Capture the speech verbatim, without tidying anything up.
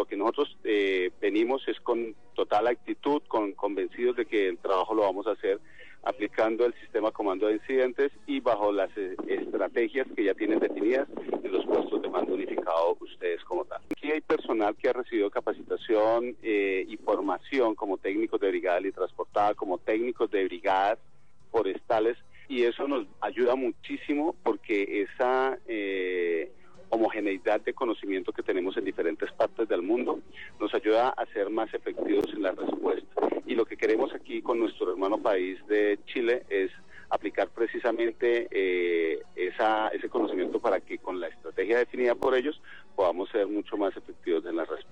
lo que nosotros eh, venimos es con total actitud, con convencidos de que el trabajo lo vamos a hacer aplicando el sistema comando de incidentes y bajo las eh, estrategias que ya tienen definidas en los puestos de mando unificado ustedes como tal. Aquí hay personal que ha recibido capacitación eh, y formación como técnicos de brigada transportada, como técnicos de brigadas forestales, y eso nos ayuda muchísimo porque esa eh, homogeneidad de conocimiento que tenemos en diferentes partes del mundo nos ayuda a ser más efectivos en la respuesta. Y lo que queremos aquí con nuestro hermano país de Chile es aplicar precisamente eh, esa, ese conocimiento para que con la estrategia definida por ellos podamos ser mucho más efectivos en la respuesta.